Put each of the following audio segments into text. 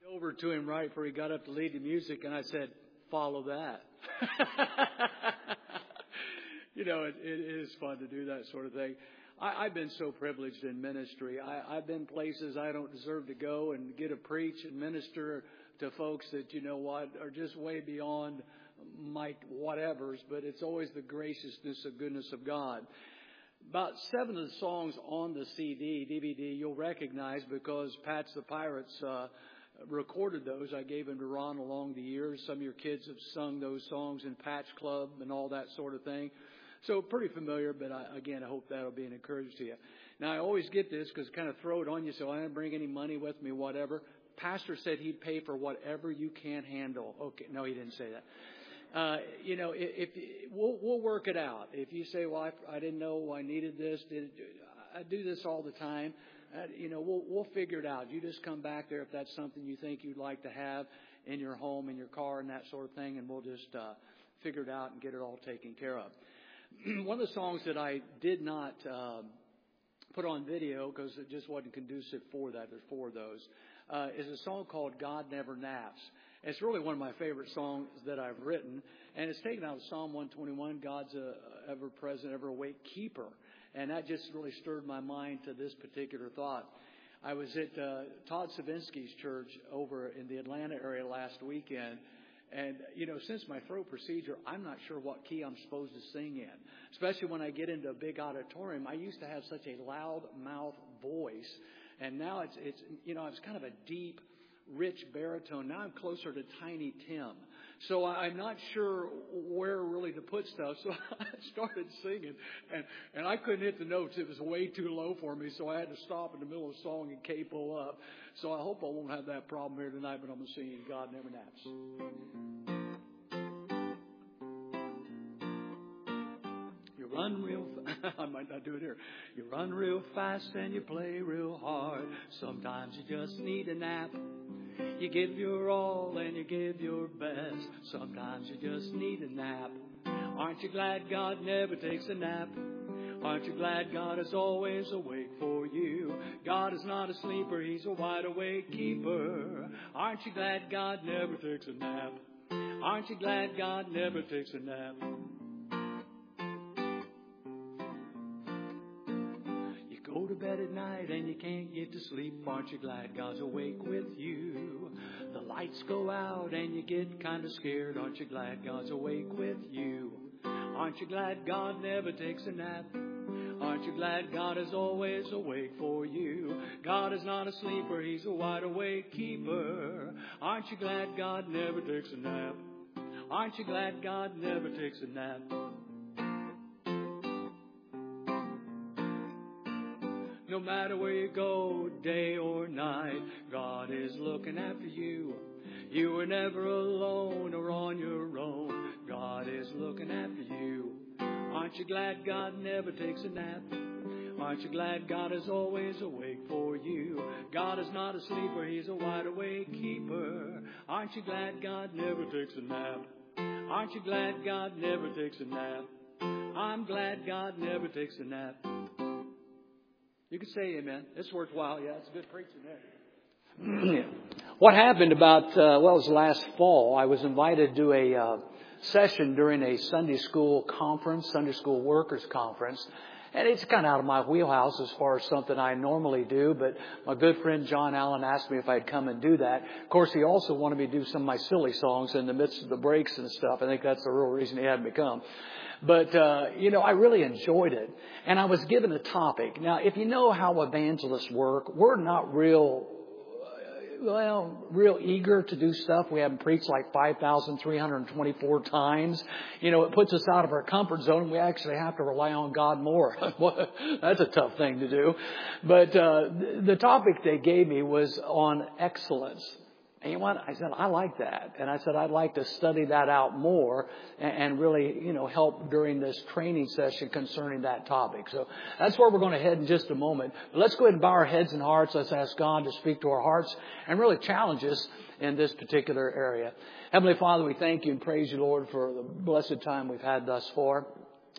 Over to him right before he got up to lead the music, and I said, "Follow that." You know, it is fun to do that sort of thing. I've been so privileged in ministry. I've been places I don't deserve to go and get to preach and minister to folks that, you know what, are just way beyond my whatevers, but it's always the graciousness and goodness of God. About 7 of the songs on the DVD you'll recognize because Pat's the Pirates recorded those. I gave them to Ron along the years. Some of your kids have sung those songs in Pat's Club and all that sort of thing. So pretty familiar, but I hope that'll be an encouragement to you. Now, I always get this because kind of throw it on you, so I didn't bring any money with me, whatever. Pastor said he'd pay for whatever you can't handle. Okay, no, he didn't say that. You know, if we'll work it out. If you say, well, I didn't know I needed this. I do this all the time. You know, we'll figure it out. You just come back there if that's something you think you'd like to have in your home, in your car, and that sort of thing, and we'll just figure it out and get it all taken care of. One of the songs that I did not put on video because it just wasn't conducive for that. There's 4 of those. Is a song called "God Never Naps." It's really one of my favorite songs that I've written, and it's taken out of Psalm 121. God's a ever-present, ever-awake keeper. And that just really stirred my mind to this particular thought. I was at Todd Savinsky's church over in the Atlanta area last weekend. And, you know, since my throat procedure, I'm not sure what key I'm supposed to sing in, especially when I get into a big auditorium. I used to have such a loud mouth voice. And now it's you know, it's kind of a deep, rich baritone. Now I'm closer to Tiny Tim. So I'm not sure where really to put stuff. So I started singing, and I couldn't hit the notes. It was way too low for me, so I had to stop in the middle of the song and capo up. So I hope I won't have that problem here tonight, but I'm going to sing "God Never Naps." You run real I might not do it here. You run real fast and you play real hard. Sometimes you just need a nap. You give your all and you give your best. Sometimes you just need a nap. Aren't you glad God never takes a nap? Aren't you glad God is always awake for you? God is not a sleeper, He's a wide awake keeper. Aren't you glad God never takes a nap? Aren't you glad God never takes a nap? Go to bed at night and you can't get to sleep. Aren't you glad God's awake with you? The lights go out and you get kind of scared. Aren't you glad God's awake with you? Aren't you glad God never takes a nap? Aren't you glad God is always awake for you? God is not a sleeper, He's a wide awake keeper. Aren't you glad God never takes a nap? Aren't you glad God never takes a nap? No matter where you go, day or night, God is looking after you. You are never alone or on your own. God is looking after you. Aren't you glad God never takes a nap? Aren't you glad God is always awake for you? God is not a sleeper, He's a wide awake keeper. Aren't you glad God never takes a nap? Aren't you glad God never takes a nap? I'm glad God never takes a nap. You can say amen. It's worthwhile. Yeah, it's good preaching there. What happened about, it was last fall. I was invited to a session during a Sunday school conference, Sunday school workers conference. And it's kind of out of my wheelhouse as far as something I normally do. But my good friend John Allen asked me if I'd come and do that. Of course, he also wanted me to do some of my silly songs in the midst of the breaks and stuff. I think that's the real reason he had me come. But, you know, I really enjoyed it. And I was given a topic. Now, if you know how evangelists work, we're not real eager to do stuff. We haven't preached like 5,324 times. You know, it puts us out of our comfort zone. We actually have to rely on God more. That's a tough thing to do. But the topic they gave me was on excellence. And you know what? I said, I like that. And I said, I'd like to study that out more and really, you know, help during this training session concerning that topic. So that's where we're going to head in just a moment. But let's go ahead and bow our heads and hearts. Let's ask God to speak to our hearts and really challenge us in this particular area. Heavenly Father, we thank you and praise you, Lord, for the blessed time we've had thus far.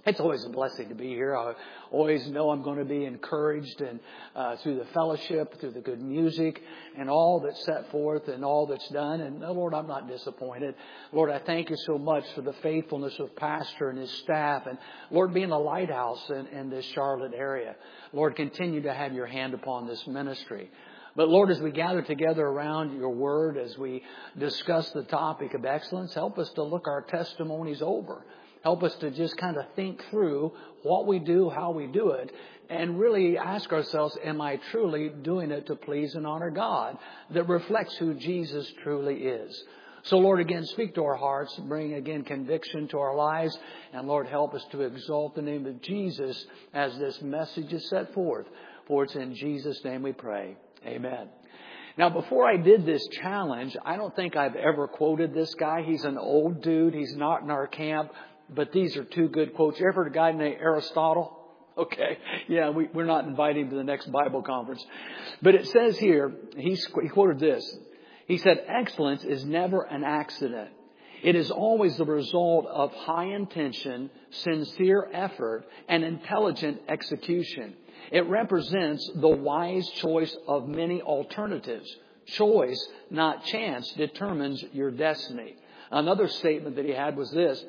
It's always a blessing to be here. I always know I'm going to be encouraged and through the fellowship, through the good music and all that's set forth and all that's done. And Lord, I'm not disappointed. Lord, I thank you so much for the faithfulness of Pastor and his staff. And Lord, being a lighthouse in this Charlotte area. Lord, continue to have your hand upon this ministry. But Lord, as we gather together around your word, as we discuss the topic of excellence, help us to look our testimonies over. Help us to just kind of think through what we do, how we do it, and really ask ourselves, am I truly doing it to please and honor God that reflects who Jesus truly is? So, Lord, again, speak to our hearts, bring, again, conviction to our lives, and, Lord, help us to exalt the name of Jesus as this message is set forth. For it's in Jesus' name we pray. Amen. Now, before I did this challenge, I don't think I've ever quoted this guy. He's an old dude. He's not in our camp. But these are two good quotes. You ever heard a guy named Aristotle? Okay. Yeah, we're not inviting him to the next Bible conference. But it says here, he quoted this. He said, excellence is never an accident. It is always the result of high intention, sincere effort, and intelligent execution. It represents the wise choice of many alternatives. Choice, not chance, determines your destiny. Another statement that he had was this.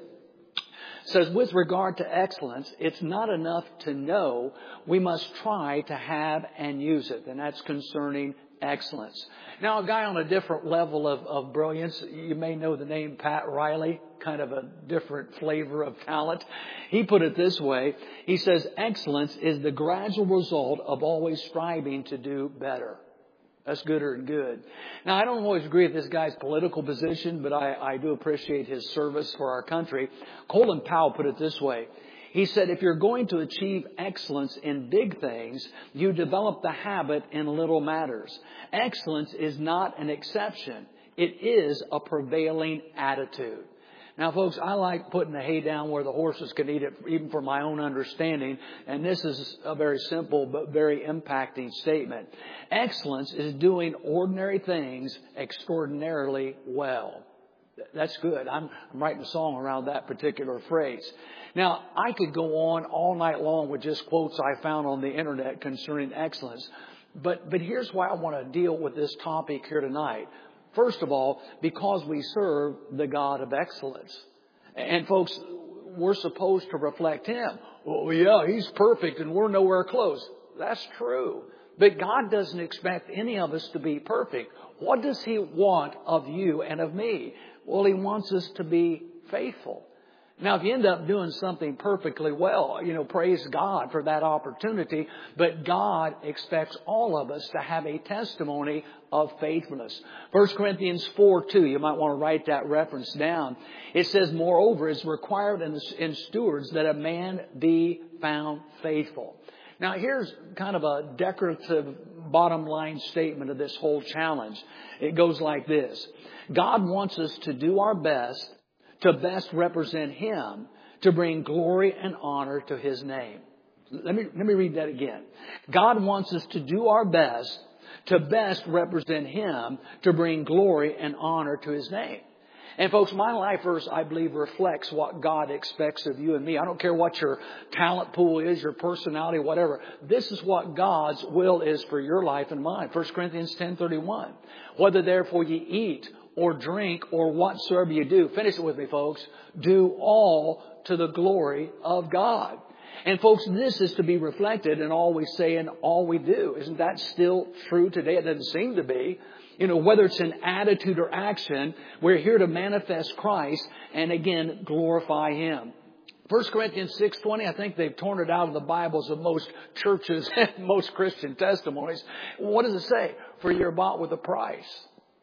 Says, with regard to excellence, it's not enough to know. We must try to have and use it. And that's concerning excellence. Now, a guy on a different level of brilliance, you may know the name Pat Riley, kind of a different flavor of talent. He put it this way. He says, excellence is the gradual result of always striving to do better. That's gooder than good. Now, I don't always agree with this guy's political position, but I do appreciate his service for our country. Colin Powell put it this way. He said, if you're going to achieve excellence in big things, you develop the habit in little matters. Excellence is not an exception. It is a prevailing attitude. Now, folks, I like putting the hay down where the horses can eat it, even for my own understanding. And this is a very simple but very impacting statement. Excellence is doing ordinary things extraordinarily well. That's good. I'm writing a song around that particular phrase. Now, I could go on all night long with just quotes I found on the internet concerning excellence. But here's why I want to deal with this topic here tonight. First of all, because we serve the God of excellence. And folks, we're supposed to reflect Him. Well, yeah, He's perfect and we're nowhere close. That's true. But God doesn't expect any of us to be perfect. What does He want of you and of me? Well, He wants us to be faithful. Now, if you end up doing something perfectly well, praise God for that opportunity. But God expects all of us to have a testimony of faithfulness. 1 Corinthians 4:2, you might want to write that reference down. It says, moreover, it's required in stewards that a man be found faithful. Now, here's kind of a decorative bottom line statement of this whole challenge. It goes like this. God wants us to do our best to best represent Him, to bring glory and honor to His name. Let me read that again. God wants us to do our best to best represent Him, to bring glory and honor to His name. And folks, my life verse, I believe, reflects what God expects of you and me. I don't care what your talent pool is, your personality, whatever. This is what God's will is for your life and mine. 1 Corinthians 10:31. Whether therefore ye eat or drink or whatsoever you do. Finish it with me, folks. Do all to the glory of God. And folks, this is to be reflected in all we say and all we do. Isn't that still true today? It doesn't seem to be. Whether it's an attitude or action, we're here to manifest Christ and again, glorify Him. 1 Corinthians 6:20, I think they've torn it out of the Bibles of most churches and most Christian testimonies. What does it say? For you're bought with a price.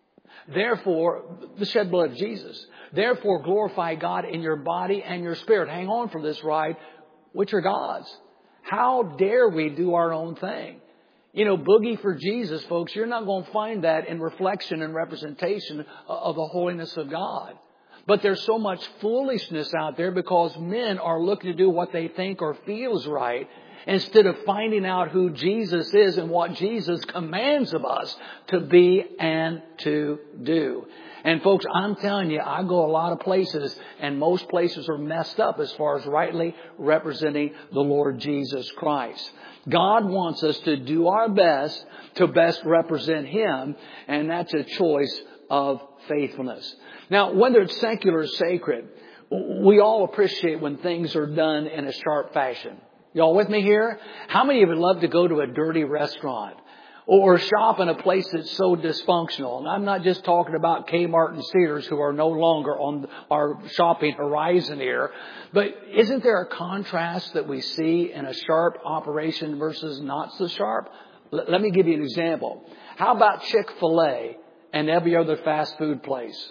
Therefore, the shed blood of Jesus. Therefore, glorify God in your body and your spirit. Hang on for this ride, which are God's. How dare we do our own thing? Boogie for Jesus, folks. You're not going to find that in reflection and representation of the holiness of God. But there's so much foolishness out there because men are looking to do what they think or feel is right, instead of finding out who Jesus is and what Jesus commands of us to be and to do. And folks, I'm telling you, I go a lot of places, and most places are messed up as far as rightly representing the Lord Jesus Christ. God wants us to do our best to best represent Him, and that's a choice of faithfulness. Now, whether it's secular or sacred, we all appreciate when things are done in a sharp fashion. Y'all with me here? How many of you love to go to a dirty restaurant? Or shop in a place that's so dysfunctional? And I'm not just talking about Kmart and Sears, who are no longer on our shopping horizon here. But isn't there a contrast that we see in a sharp operation versus not so sharp? Let me give you an example. How about Chick-fil-A and every other fast food place?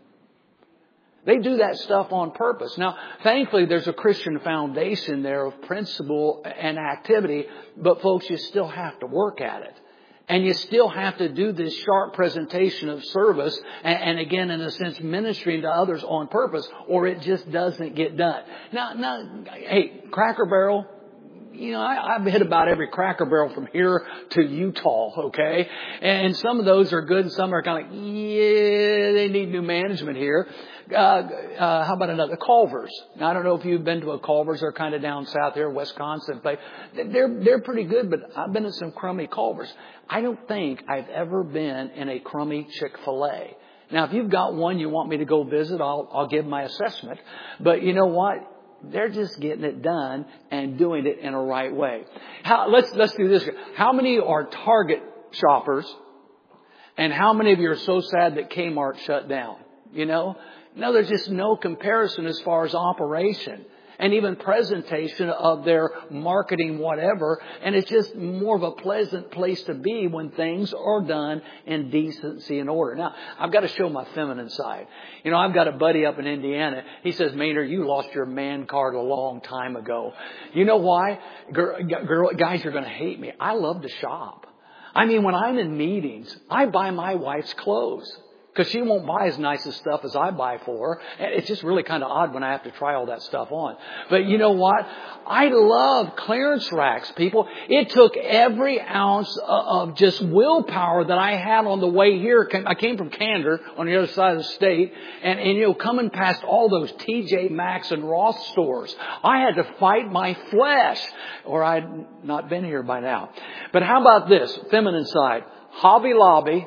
They do that stuff on purpose. Now, thankfully, there's a Christian foundation there of principle and activity. But folks, you still have to work at it. And you still have to do this sharp presentation of service and again, in a sense, ministering to others on purpose, or it just doesn't get done. Now, hey, Cracker Barrel, you know, I've hit about every Cracker Barrel from here to Utah, okay? And some of those are good and some are kind of like, yeah, they need new management here. How about another? Culver's. Now, I don't know if you've been to a Culver's. They're kind of down south here, Wisconsin. But they're pretty good, but I've been to some crummy Culver's. I don't think I've ever been in a crummy Chick-fil-A. Now, if you've got one you want me to go visit, I'll give my assessment. But you know what? They're just getting it done and doing it in a right way. Let's do this. How many are Target shoppers? And how many of you are so sad that Kmart shut down? You know? No, there's just no comparison as far as operation and even presentation of their marketing, whatever. And it's just more of a pleasant place to be when things are done in decency and order. Now, I've got to show my feminine side. You know, I've got a buddy up in Indiana. He says, Maynard, you lost your man card a long time ago. You know why? Guys, you're going to hate me. I love to shop. I mean, when I'm in meetings, I buy my wife's clothes. Because she won't buy as nice as stuff as I buy for her. And it's just really kind of odd when I have to try all that stuff on. But you know what? I love clearance racks, people. It took every ounce of just willpower that I had on the way here. I came from Candor on the other side of the state. And you know, coming past all those TJ Maxx and Ross stores, I had to fight my flesh. Or I'd not been here by now. But how about this? Feminine side. Hobby Lobby.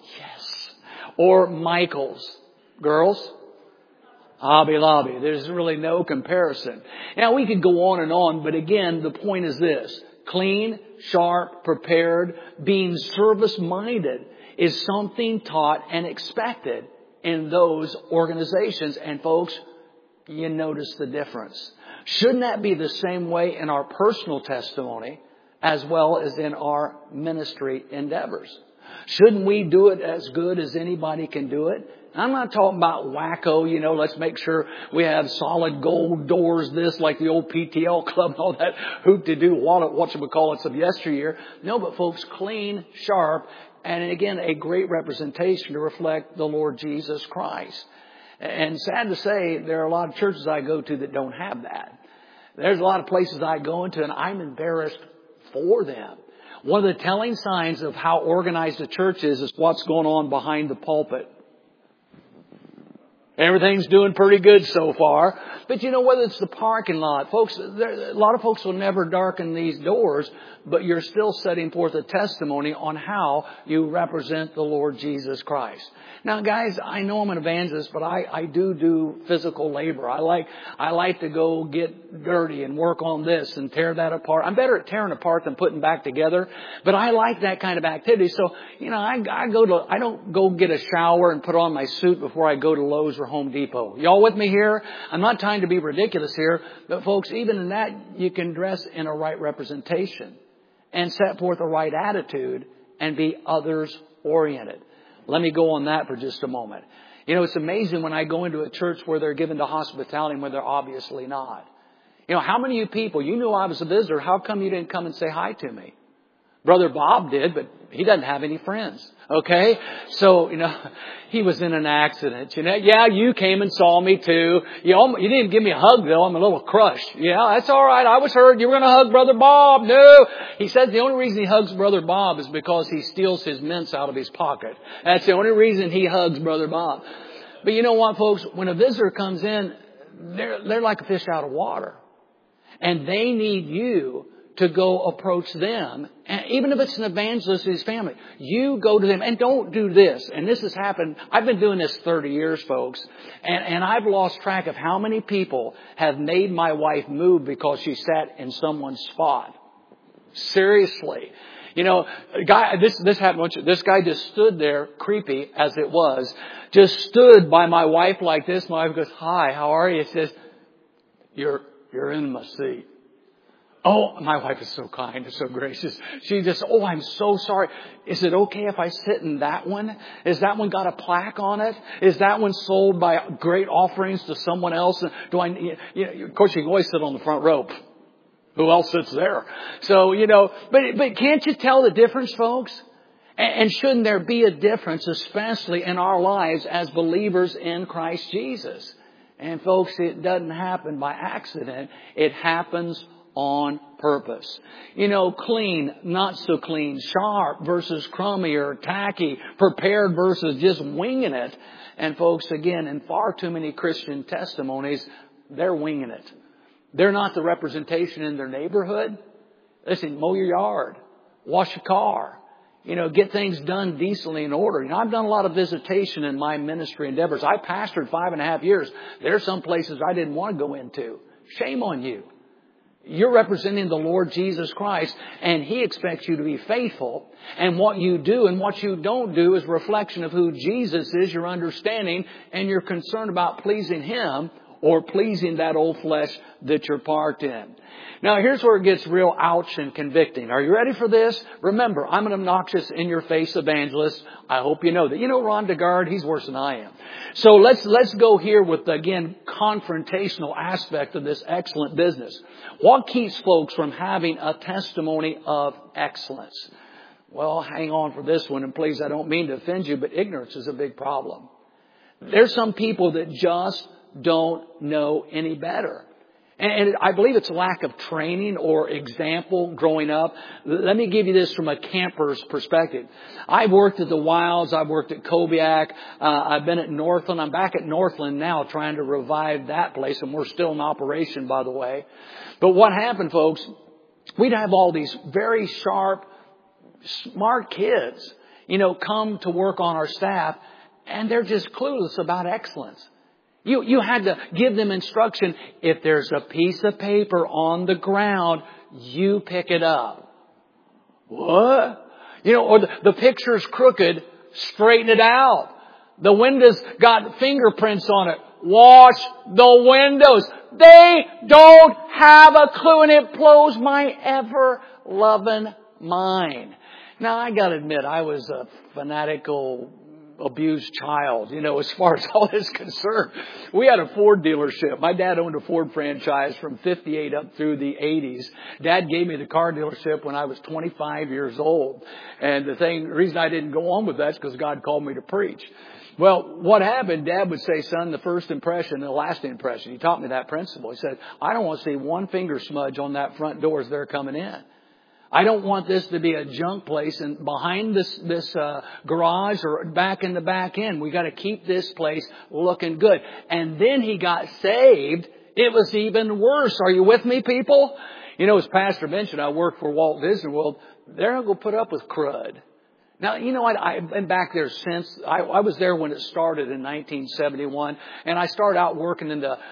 Or Michael's. Girls? Hobby Lobby. There's really no comparison. Now, we could go on and on, but again, the point is this. Clean, sharp, prepared, being service-minded is something taught and expected in those organizations. And folks, you notice the difference. Shouldn't that be the same way in our personal testimony as well as in our ministry endeavors? Shouldn't we do it as good as anybody can do it? I'm not talking about wacko, you know, let's make sure we have solid gold doors, this like the old PTL club and all that hoop-de-doo, whatchamacallits of yesteryear. No, but folks, clean, sharp, and again, a great representation to reflect the Lord Jesus Christ. And sad to say, there are a lot of churches I go to that don't have that. There's a lot of places I go into and I'm embarrassed for them. One of the telling signs of how organized a church is what's going on behind the pulpit. Everything's doing pretty good so far. But you know, whether it's the parking lot, folks, a lot of folks will never darken these doors, but you're still setting forth a testimony on how you represent the Lord Jesus Christ. Now, guys, I know I'm an evangelist, but I do physical labor. I like to go get dirty and work on this and tear that apart. I'm better at tearing apart than putting back together, but I like that kind of activity. So, you know, I don't go get a shower and put on my suit before I go to Lowe's or Home Depot. Y'all with me here? I'm not trying to be ridiculous here, but folks, even in that, you can dress in a right representation and set forth a right attitude and be others oriented. Let me go on that for just a moment. You know, it's amazing when I go into a church where they're given to hospitality and where they're obviously not. You know, how many of you people, you knew I was a visitor, how come you didn't come and say hi to me? Brother Bob did, but he doesn't have any friends. Okay? So, he was in an accident. Yeah, you came and saw me too. You didn't give me a hug though. I'm a little crushed. Yeah, that's all right. I was hurt. You were going to hug Brother Bob. No. He says the only reason he hugs Brother Bob is because he steals his mints out of his pocket. That's the only reason he hugs Brother Bob. But you know what, folks? When a visitor comes in, they're like a fish out of water. And they need you to go approach them. And even if it's an evangelist in his family, you go to them and don't do this. And this has happened. I've been doing this 30 years, folks. And I've lost track of how many people have made my wife move because she sat in someone's spot. Seriously. This happened once. This guy just stood there, creepy as it was, just stood by my wife like this. My wife goes, "Hi, how are you?" He says, You're in my seat. Oh, my wife is so kind and so gracious. She just, I'm so sorry. Is it okay if I sit in that one? Is that one got a plaque on it? Is that one sold by great offerings to someone else? Of course you can always sit on the front row. Who else sits there? So, but can't you tell the difference, folks? And shouldn't there be a difference, especially in our lives as believers in Christ Jesus? And folks, it doesn't happen by accident. It happens on purpose. Clean, not so clean, sharp versus crummy or tacky, prepared versus just winging it. And folks, again, in far too many Christian testimonies, they're winging it. They're not the representation in their neighborhood. Listen, mow your yard, wash your car, get things done decently in order. I've done a lot of visitation in my ministry endeavors. I pastored 5.5 years. There's some places I didn't want to go into. Shame on you. You're representing the Lord Jesus Christ, and He expects you to be faithful. And what you do and what you don't do is a reflection of who Jesus is, your understanding, and you're concerned about pleasing Him or pleasing that old flesh that you're part in. Now, here's where it gets real ouch and convicting. Are you ready for this? Remember, I'm an obnoxious, in-your-face evangelist. I hope you know that. Ron DeGard, he's worse than I am. So let's go here with the, again, confrontational aspect of this excellent business. What keeps folks from having a testimony of excellence? Well, hang on for this one, and please, I don't mean to offend you, but ignorance is a big problem. There's some people that just don't know any better. And I believe it's a lack of training or example growing up. Let me give you this from a camper's perspective. I've worked at the Wilds. I've worked at Kobiak. I've been at Northland. I'm back at Northland now trying to revive that place. And we're still in operation, by the way. But what happened, folks, we'd have all these very sharp, smart kids, come to work on our staff. And they're just clueless about excellence. You had to give them instruction. If there's a piece of paper on the ground, you pick it up. What? Or the picture's crooked, straighten it out. The window's got fingerprints on it. Wash the windows. They don't have a clue, and it blows my ever-loving mind. Now, I got to admit, I was a fanatical abused child, as far as all this is concerned. We had a Ford dealership. My dad owned a Ford franchise from 58 up through the 80s. Dad gave me the car dealership when I was 25 years old. And the reason I didn't go on with that is because God called me to preach. Well, what happened, Dad would say, son, the first impression and the last impression. He taught me that principle. He said, I don't want to see one finger smudge on that front door as they're coming in. I don't want this to be a junk place and behind this garage or back in the back end. We got to keep this place looking good. And then he got saved. It was even worse. Are you with me, people? As Pastor mentioned, I work for Walt Disney World. They're not going to put up with crud. Now, I've been back there since. I was there when it started in 1971. And I started out working in the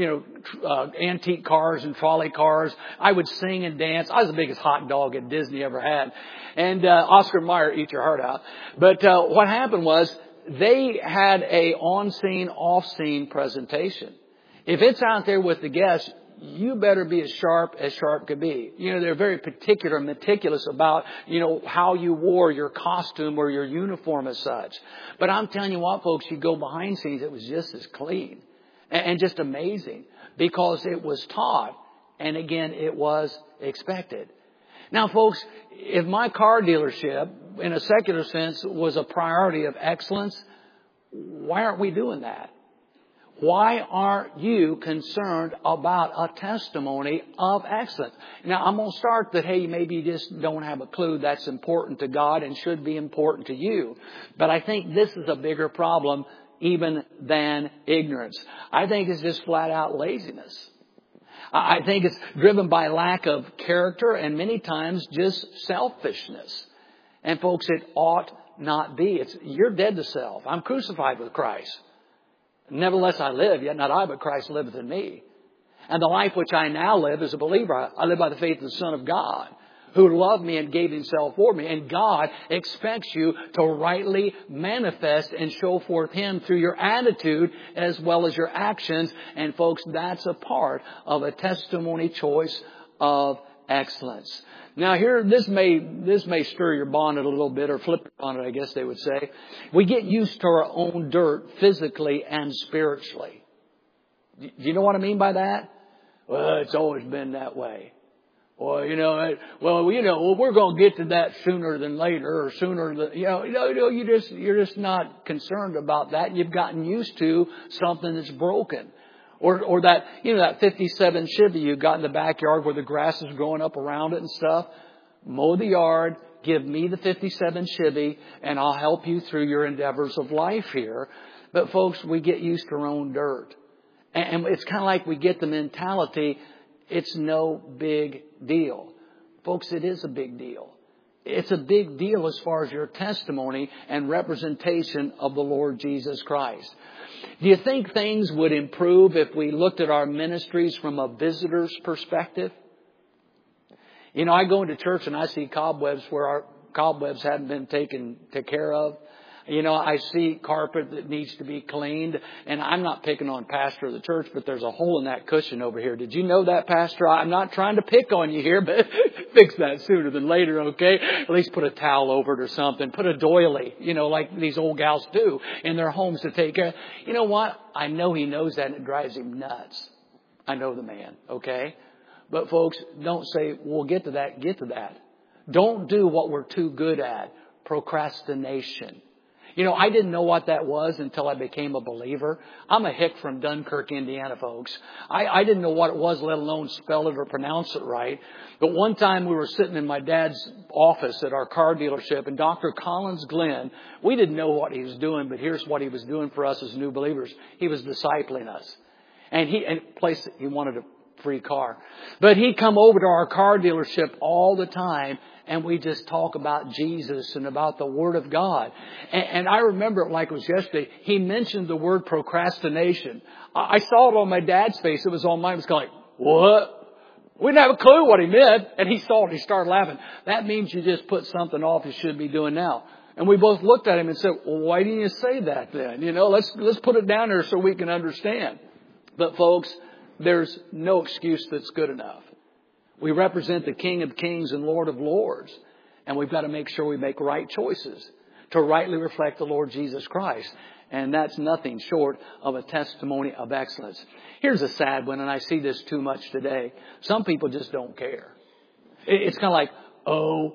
antique cars and trolley cars. I would sing and dance. I was the biggest hot dog at Disney ever had. And Oscar Mayer, eat your heart out. But what happened was they had a on-scene, off-scene presentation. If it's out there with the guests, you better be as sharp could be. They're very particular and meticulous about, how you wore your costume or your uniform as such. But I'm telling you what, folks, you go behind scenes, it was just as clean. And just amazing because it was taught. And again, it was expected. Now, folks, if my car dealership, in a secular sense, was a priority of excellence, why aren't we doing that? Why aren't you concerned about a testimony of excellence? Now, I'm going to start that, hey, maybe you just don't have a clue that's important to God and should be important to you. But I think this is a bigger problem even than ignorance. I think it's just flat out laziness. I think it's driven by lack of character and many times just selfishness. And folks, it ought not be. You're dead to self. I'm crucified with Christ. Nevertheless I live, yet not I, but Christ liveth in me. And the life which I now live as a believer, I live by the faith of the Son of God, who loved me and gave Himself for me. And God expects you to rightly manifest and show forth Him through your attitude as well as your actions. And folks, that's a part of a testimony choice of excellence. Now here, this may stir your bonnet a little bit, or flip your bonnet, I guess they would say. We get used to our own dirt physically and spiritually. Do you know what I mean by that? Well, it's always been that way. Or, we're going to get to that sooner than later, or sooner than, you're just not concerned about that. You've gotten used to something that's broken. Or that, that 57 Chevy you got in the backyard where the grass is growing up around it and stuff. Mow the yard, give me the 57 Chevy, and I'll help you through your endeavors of life here. But folks, we get used to our own dirt. And it's kind of like we get the mentality, it's no big deal. Folks, it is a big deal. It's a big deal as far as your testimony and representation of the Lord Jesus Christ. Do you think things would improve if we looked at our ministries from a visitor's perspective? I go into church and I see cobwebs where our cobwebs haven't been taken care of. I see carpet that needs to be cleaned. And I'm not picking on pastor of the church, but there's a hole in that cushion over here. Did you know that, Pastor? I'm not trying to pick on you here, but fix that sooner than later, okay? At least put a towel over it or something. Put a doily, like these old gals do in their homes to take care. You know what? I know he knows that and it drives him nuts. I know the man, okay? But folks, don't say, we'll get to that. Get to that. Don't do what we're too good at. Procrastination. I didn't know what that was until I became a believer. I'm a hick from Dunkirk, Indiana, folks. I didn't know what it was, let alone spell it or pronounce it right. But one time we were sitting in my dad's office at our car dealership, and Dr. Collins Glenn, we didn't know what he was doing, but here's what he was doing for us as new believers. He was discipling us. And he wanted a free car. But he'd come over to our car dealership all the time, and we just talk about Jesus and about the Word of God. And I remember it like it was yesterday. He mentioned the word procrastination. I saw it on my dad's face. It was on mine. It was kind of like, what? We didn't have a clue what he meant. And he saw it and he started laughing. That means you just put something off you should be doing now. And we both looked at him and said, well, why didn't you say that then? Let's put it down there so we can understand. But folks, there's no excuse that's good enough. We represent the King of Kings and Lord of Lords. And we've got to make sure we make right choices to rightly reflect the Lord Jesus Christ. And that's nothing short of a testimony of excellence. Here's a sad one, and I see this too much today. Some people just don't care. It's kind of like, oh,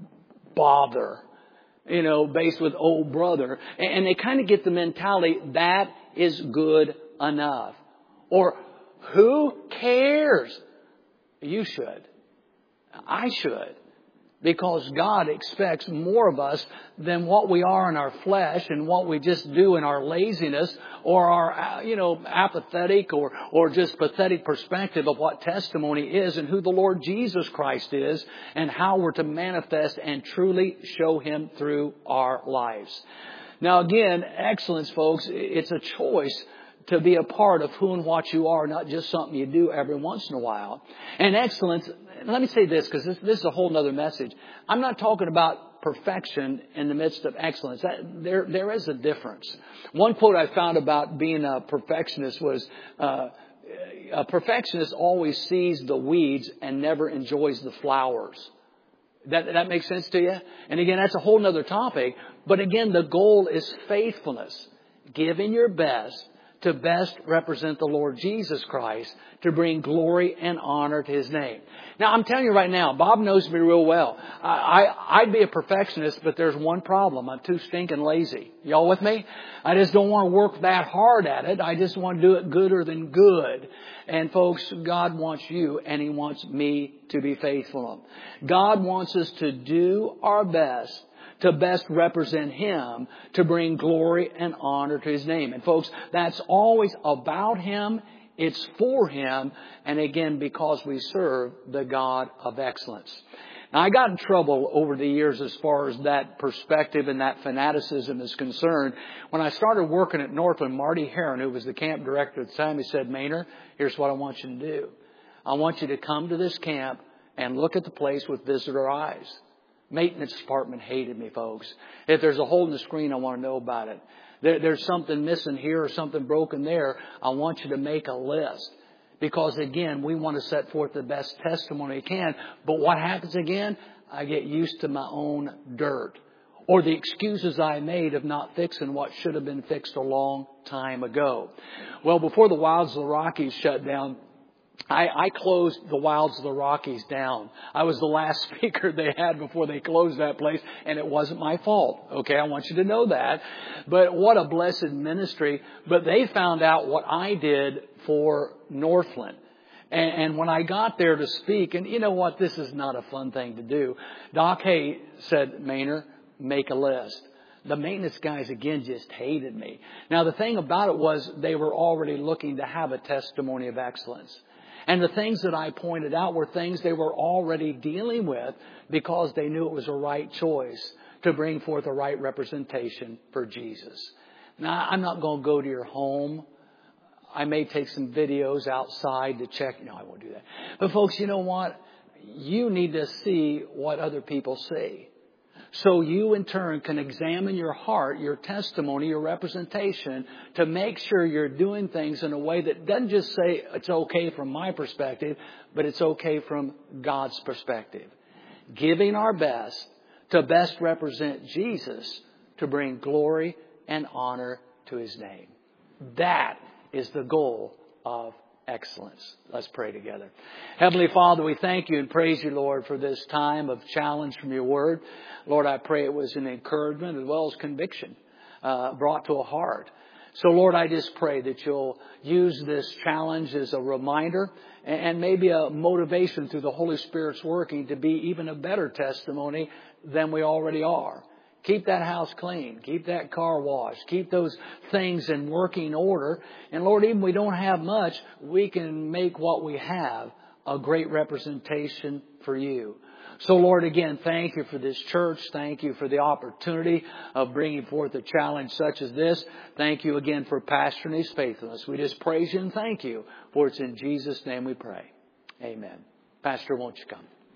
bother. Based with oh, brother. And they kind of get the mentality, that is good enough. Or, who cares? You should. I should. Because God expects more of us than what we are in our flesh and what we just do in our laziness or our, apathetic or just pathetic perspective of what testimony is and who the Lord Jesus Christ is and how we're to manifest and truly show Him through our lives. Now again, excellence, folks, it's a choice to be a part of who and what you are, not just something you do every once in a while. And excellence, let me say this, because this is a whole other message. I'm not talking about perfection in the midst of excellence. There is a difference. One quote I found about being a perfectionist was, a perfectionist always sees the weeds and never enjoys the flowers. That makes sense to you? And again, that's a whole other topic. But again, the goal is faithfulness. Giving your best to best represent the Lord Jesus Christ, to bring glory and honor to His name. Now, I'm telling you right now, Bob knows me real well. I'd be a perfectionist, but there's one problem. I'm too stinking lazy. Y'all with me? I just don't want to work that hard at it. I just want to do it gooder than good. And folks, God wants you and He wants me to be faithful. God wants us to do our best to best represent Him, to bring glory and honor to His name. And folks, that's always about Him. It's for Him. And again, because we serve the God of excellence. Now, I got in trouble over the years as far as that perspective and that fanaticism is concerned. When I started working at Northland, Marty Heron, who was the camp director at the time, he said, "Maynard, here's what I want you to do. I want you to come to this camp and look at the place with visitor eyes." Maintenance department hated me, folks. If there's a hole in the screen, I want to know about it. There's something missing here or something broken there. I want you to make a list. Because again, we want to set forth the best testimony we can. But what happens again? I get used to my own dirt. Or the excuses I made of not fixing what should have been fixed a long time ago. Well, before the Wilds of the Rockies shut down, I closed the Wilds of the Rockies down. I was the last speaker they had before they closed that place, and it wasn't my fault. Okay, I want you to know that. But what a blessed ministry. But they found out what I did for Northland. And when I got there to speak, and you know what, this is not a fun thing to do. Doc Hay said, "Maynard, make a list." The maintenance guys, again, just hated me. Now, the thing about it was they were already looking to have a testimony of excellence. And the things that I pointed out were things they were already dealing with because they knew it was a right choice to bring forth a right representation for Jesus. Now, I'm not going to go to your home. I may take some videos outside to check. No, I won't do that. But folks, you know what? You need to see what other people see. So you, in turn, can examine your heart, your testimony, your representation to make sure you're doing things in a way that doesn't just say it's okay from my perspective, but it's okay from God's perspective. Giving our best to best represent Jesus to bring glory and honor to His name. That is the goal of excellence. Let's pray together. Heavenly Father, we thank You and praise You, Lord, for this time of challenge from Your Word. Lord, I pray it was an encouragement as well as conviction brought to a heart. So, Lord, I just pray that You'll use this challenge as a reminder and maybe a motivation through the Holy Spirit's working to be even a better testimony than we already are. Keep that house clean. Keep that car washed. Keep those things in working order. And Lord, even if we don't have much, we can make what we have a great representation for You. So Lord, again, thank You for this church. Thank You for the opportunity of bringing forth a challenge such as this. Thank You again for Pastor and his faithfulness. We just praise You and thank You. For it's in Jesus' name we pray. Amen. Pastor, won't you come?